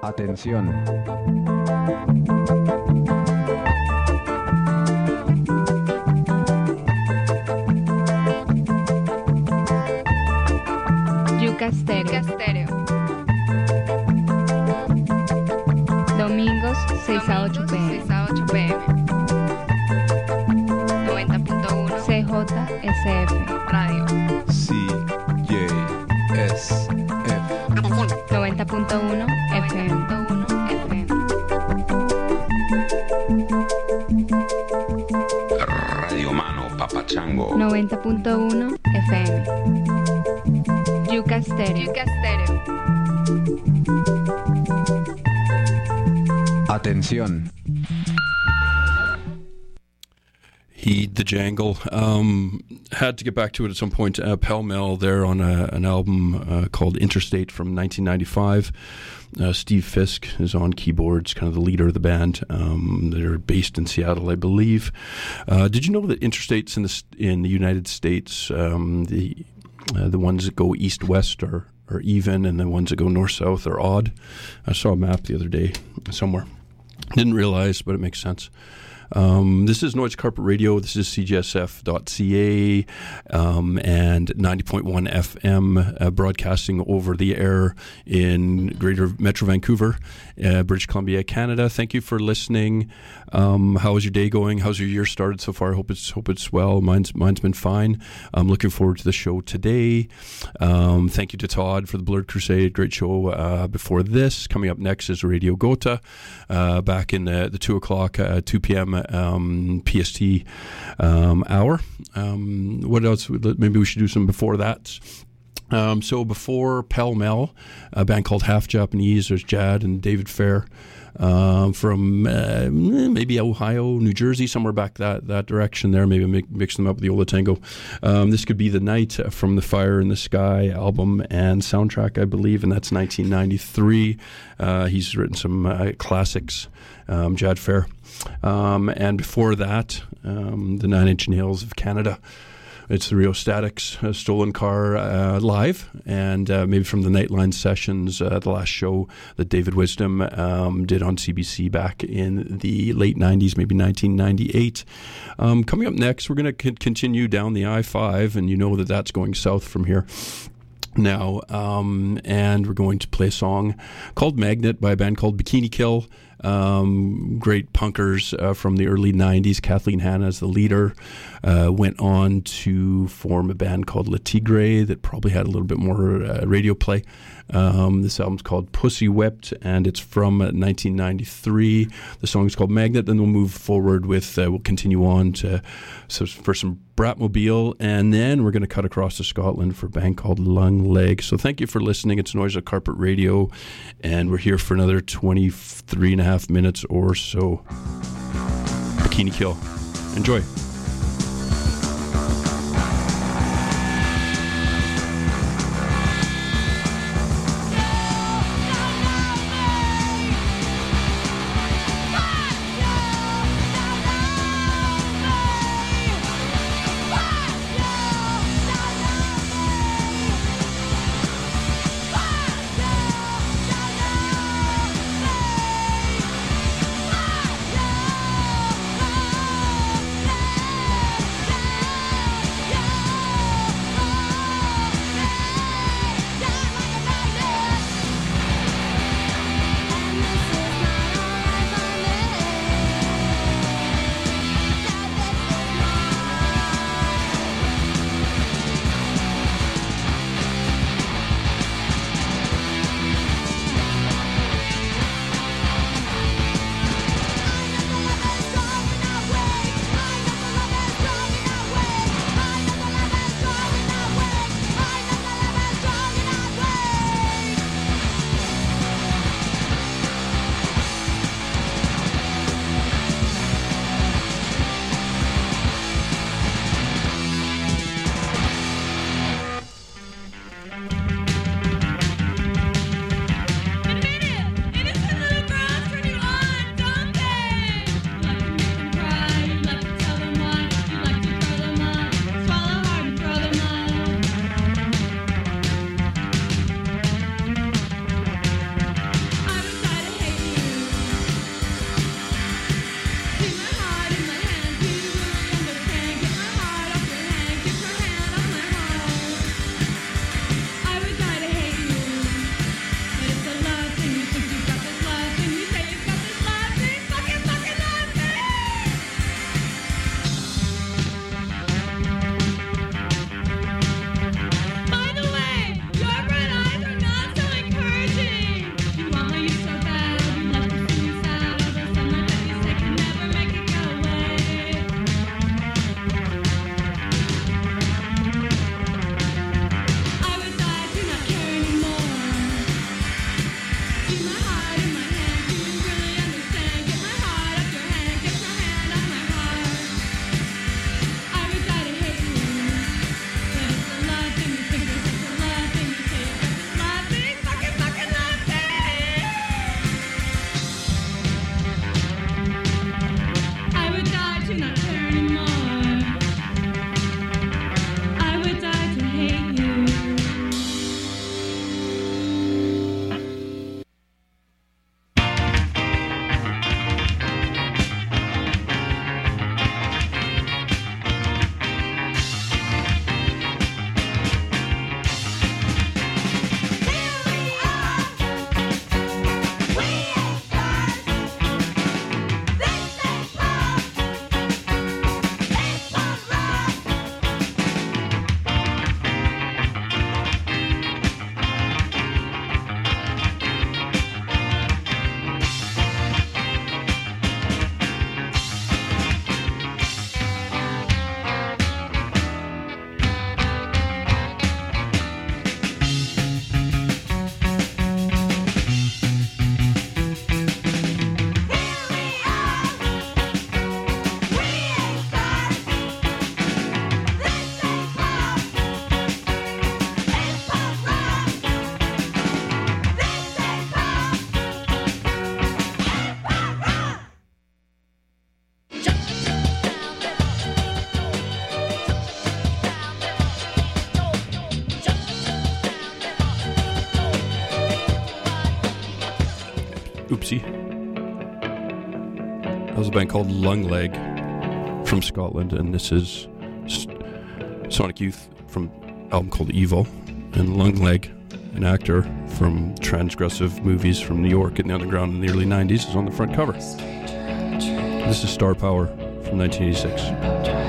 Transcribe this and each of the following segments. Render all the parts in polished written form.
Atención. Yuca Stereo. Domingos 6 a 8 p.m. 90.1 CJSF Radio. CJSF. 90.1 FM. Radio Mano Papachango. 90.1 FM. Yuca Stereo. Atención. Heed the Jangle. Had to get back to it at some point. Pell Mell there on an album called Interstate from 1995. Steve Fisk is on keyboards, kind of the leader of the band. They're based in Seattle, I believe. Did you know that interstates in the United States, the ones that go east-west are even, and the ones that go north-south are odd? I saw a map the other day somewhere. Didn't realize, but it makes sense. This is Noise Carpet Radio. This is CJSF.ca and 90.1 FM broadcasting over the air in Greater Metro Vancouver, British Columbia, Canada. Thank you for listening. How is your day going? How's your year started so far? Hope it's well. Mine's been fine. I'm looking forward to the show today. Thank you to Todd for the Blurred Crusade. Great show before this. Coming up next is Radio Gota back in the 2 o'clock, 2 p.m. PST hour. What else? Maybe we should do some before that. So before Pell Mell, a band called Half Japanese, there's Jad and David Fair from maybe Ohio, New Jersey, somewhere back that direction there. Maybe mix them up with the Ola Tango. This could be The Night from the Fire in the Sky album and soundtrack, I believe, and that's 1993. He's written some classics, Jad Fair. And before that, the Nine Inch Nails of Canada. It's the Rheostatics, Stolen Car live, and maybe from the Nightline sessions, the last show that David Wisdom did on CBC back in the late 90s, maybe 1998. Coming up next, we're going to continue down the I-5, and you know that that's going south from here now, and we're going to play a song called Magnet by a band called Bikini Kill. Great punkers from the early 90s. Kathleen Hanna is the leader. Went on to form a band called Le Tigre that probably had a little bit more radio play. This album's called Pussy Whipped, and it's from 1993. The song's called Magnet. Then we'll move forward with, we'll continue on for some Bratmobile, and then we're going to cut across to Scotland for a band called Lung Leg. So thank you for listening. It's Noise at Carpet Radio, and we're here for another 23 and a half minutes or so. Bikini Kill. Enjoy. Yeah. Pussy. That was a band called Lungleg from Scotland, and this is Sonic Youth from an album called Evil. And Lungleg, an actor from transgressive movies from New York and the underground in the early 90s, is on the front cover. This is Star Power from 1986.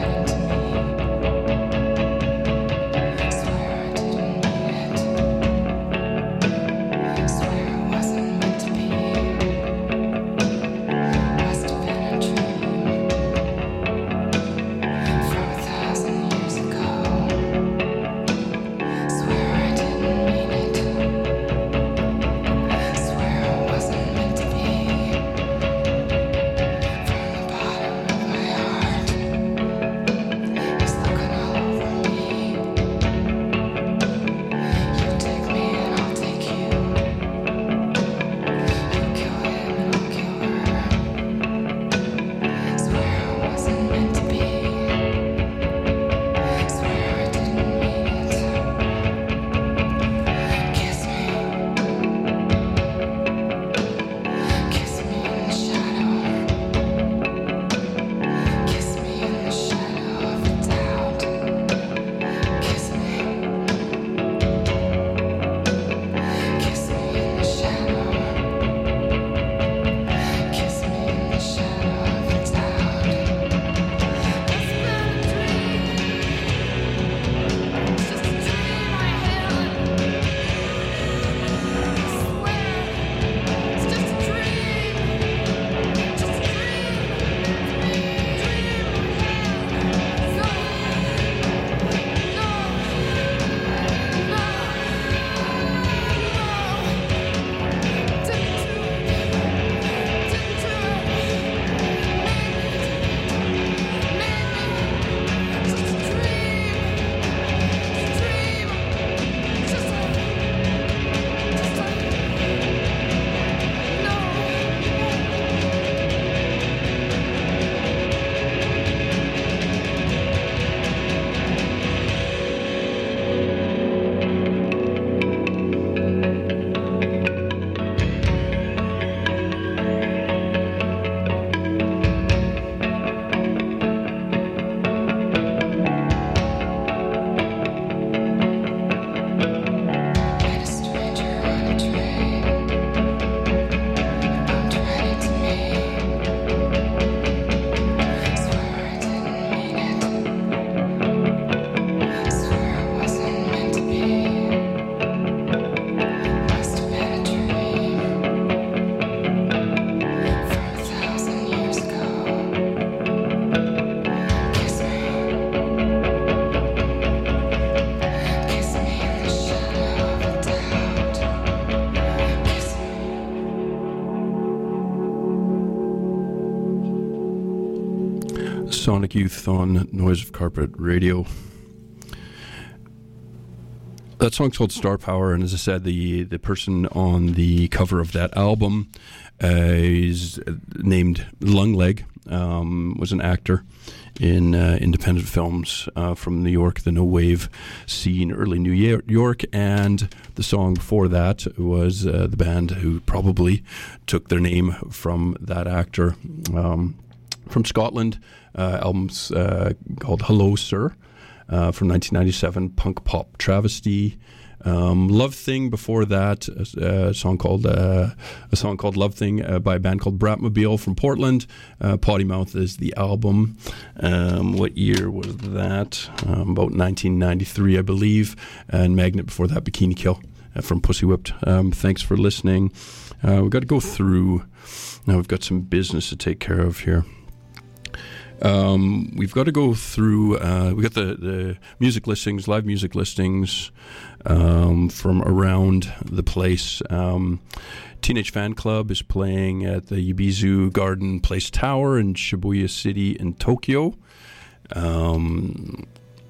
Sonic Youth on Noise of Carpet Radio. That song's called Star Power, and as I said, the person on the cover of that album is named Lungleg, was an actor in independent films from New York, the no wave scene, early New York, and the song before that was the band who probably took their name from that actor. From Scotland, albums called Hello Sir from 1997, punk pop travesty. Love Thing before that, a song called Love Thing by a band called Bratmobile from Portland. Potty Mouth is the album. What year was that? About 1993, I believe. And Magnet before that, Bikini Kill from Pussy Whipped. Thanks for listening. We've got to go through. Now we've got some business to take care of here. We've got to go through, we got the music listings, live music listings from around the place. Teenage Fan Club is playing at the Yubizu Garden Place Tower in Shibuya City in Tokyo.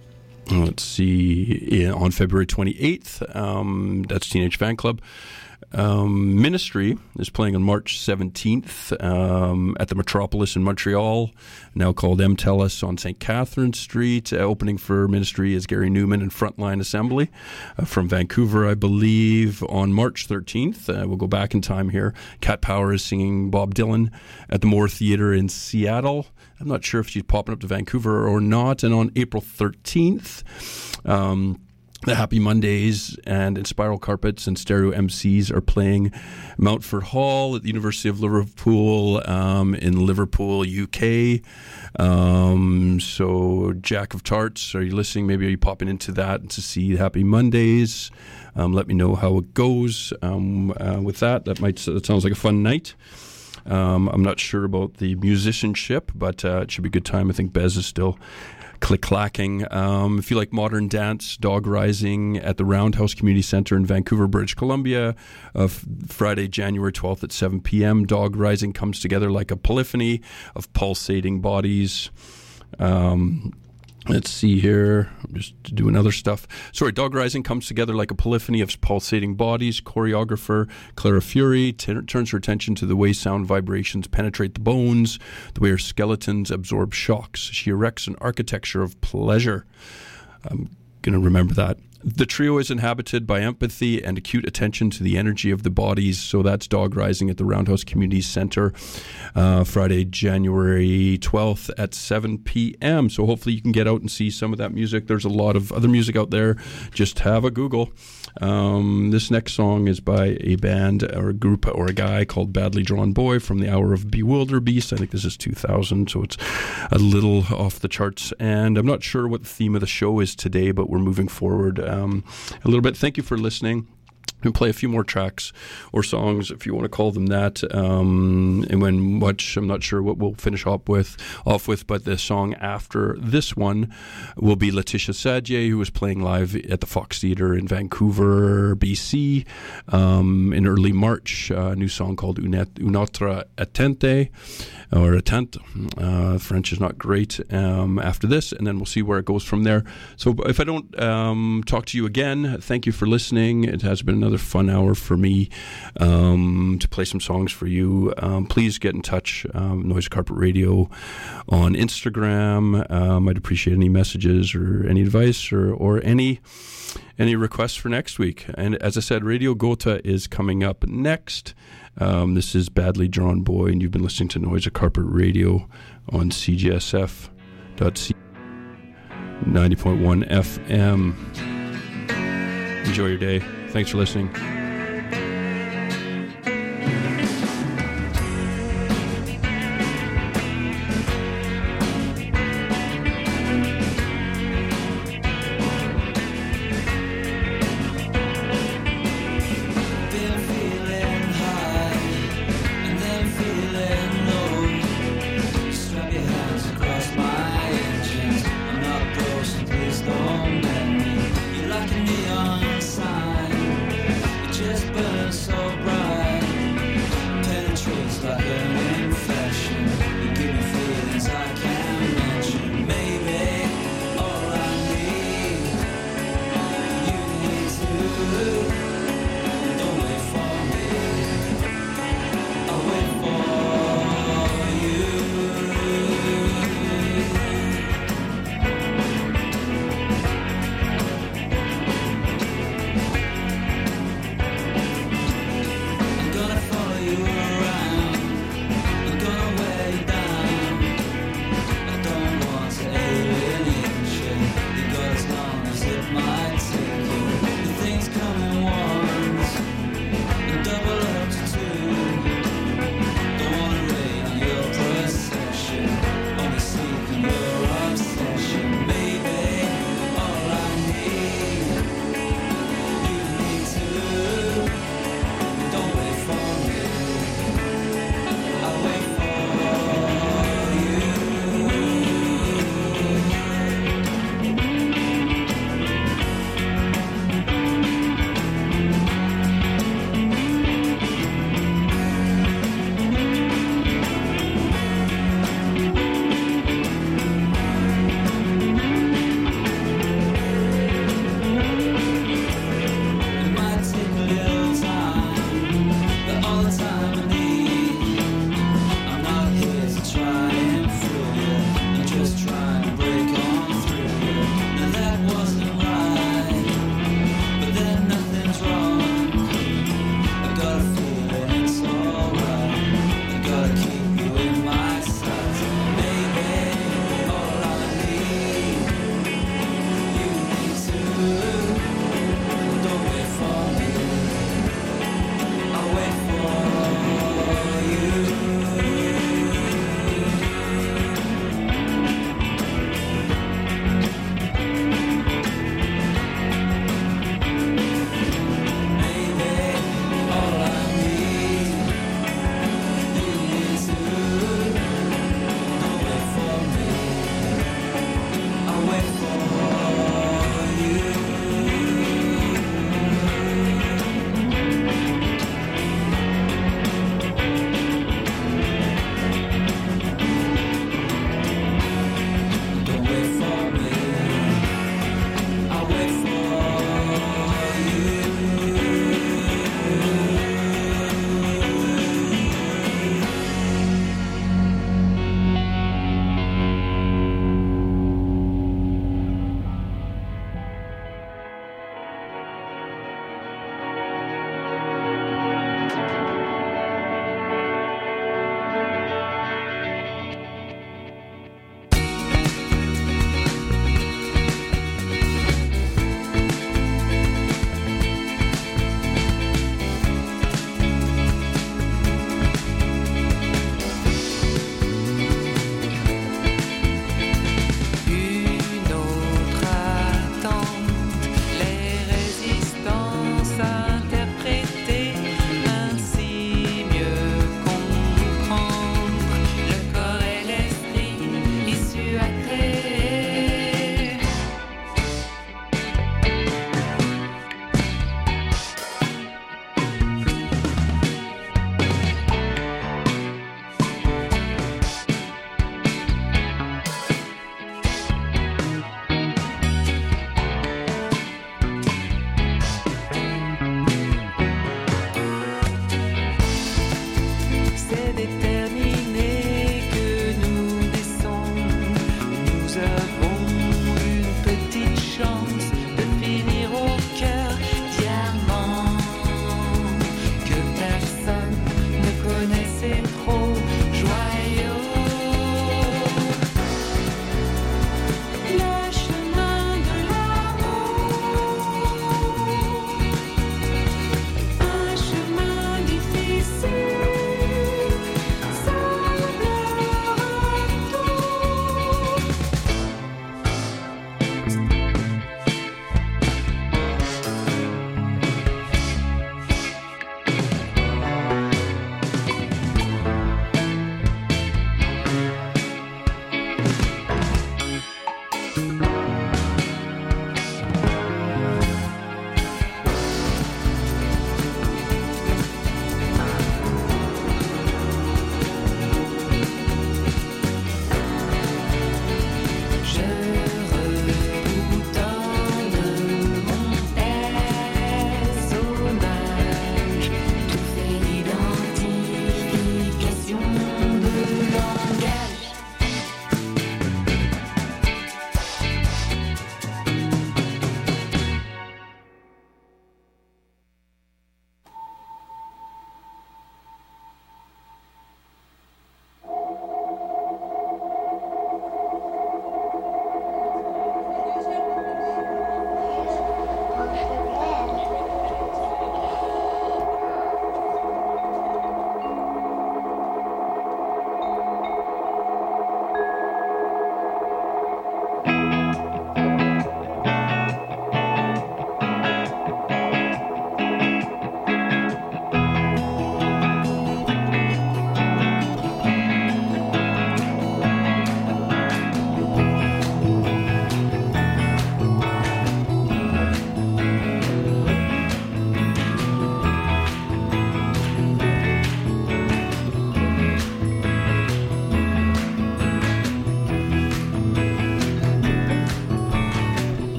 Let's see, on February 28th, that's Teenage Fan Club. Ministry is playing on March 17th at the Metropolis in Montreal, now called MTELUS on St. Catherine Street. Opening for Ministry is Gary Newman and Frontline Assembly from Vancouver, I believe, on March 13th. We'll go back in time here. Cat Power is singing Bob Dylan at the Moore Theatre in Seattle. I'm not sure if she's popping up to Vancouver or not. And on April 13th, the Happy Mondays and Inspiral Carpets and Stereo MCs are playing Mountford Hall at the University of Liverpool in Liverpool, UK. So Jack of Tarts, are you listening? Maybe are you popping into that to see Happy Mondays? Let me know how it goes with that. That sounds like a fun night. I'm not sure about the musicianship, but it should be a good time. I think Bez is still click-clacking. If you like modern dance, Dog Rising at the Roundhouse Community Centre in Vancouver, British Columbia, Friday, January 12th at 7 p.m. Dog Rising comes together like a polyphony of pulsating bodies. Let's see here. I'm just doing other stuff. Sorry, Dog Rising comes together like a polyphony of pulsating bodies. Choreographer Clara Fury turns her attention to the way sound vibrations penetrate the bones, the way her skeletons absorb shocks. She erects an architecture of pleasure. I'm going to remember that. The trio is inhabited by empathy and acute attention to the energy of the bodies. So that's Dog Rising at the Roundhouse Community Centre, Friday, January 12th at 7 p.m. So hopefully you can get out and see some of that music. There's a lot of other music out there. Just have a Google. This next song is by a band or a group or a guy called Badly Drawn Boy from the Hour of Bewilderbeast. I think this is 2000, so it's a little off the charts. And I'm not sure what the theme of the show is today, but we're moving forward a little bit. Thank you for listening. We'll play a few more tracks or songs, if you want to call them that. And when much, I'm not sure what we'll finish off with, but the song after this one will be Letitia Sadje, who was playing live at the Fox Theatre in Vancouver, BC, in early March. A new song called Un'altra Attente, or Attente. French is not great. After this, and then we'll see where it goes from there. So if I don't talk to you again, thank you for listening. It has been another fun hour for me to play some songs for you. Please get in touch, Noise Carpet Radio on Instagram. I'd appreciate any messages or any advice or any requests for next week. And as I said, Radio Gotha is coming up next. This is Badly Drawn Boy, and you've been listening to Noise Carpet Radio on CGSF.C 90.1 FM. Enjoy your day. Thanks for listening. Please don't let me. You're like a neon sign.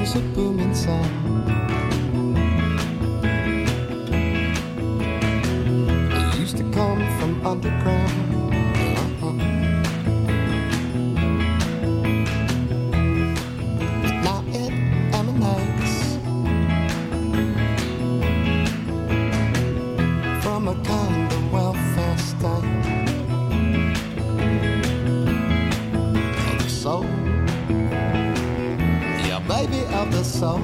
comes a booming sound. It used to come from underground. But now it emanates from a kind of welfare state. Of the soul, yeah, baby, of the soul.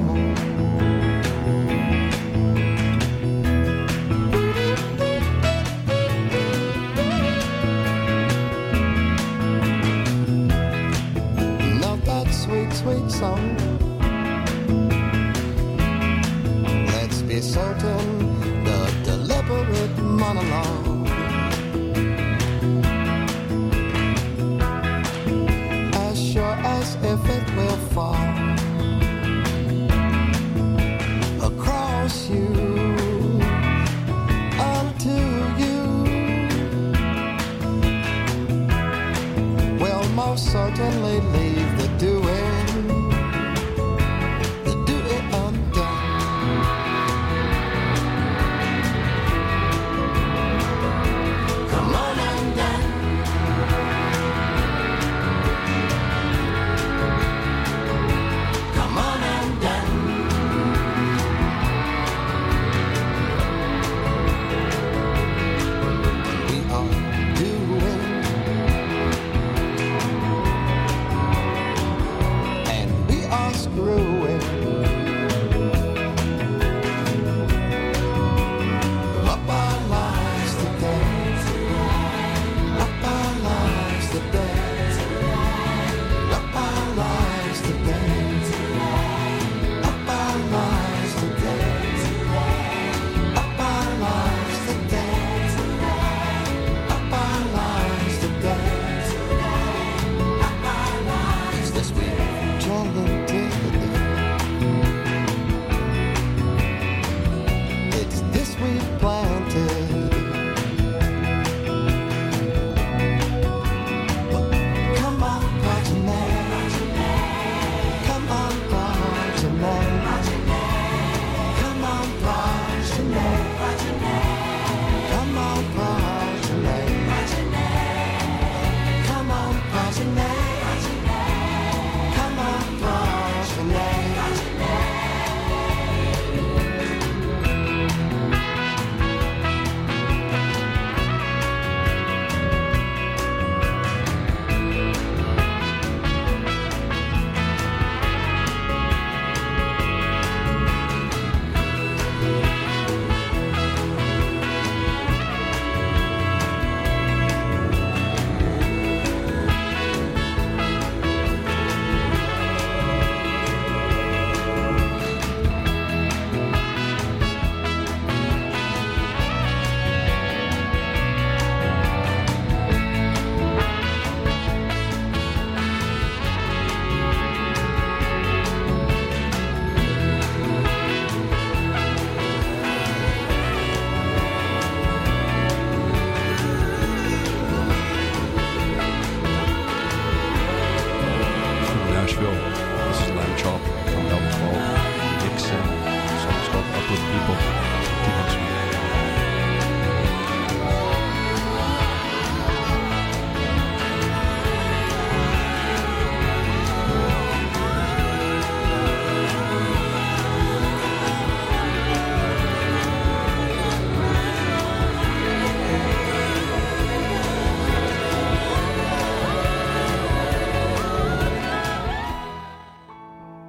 Sweet, sweet song. Let's be certain the deliberate monologue, as sure as if it will fall across you, unto you, will most certainly leave the doing. Screwing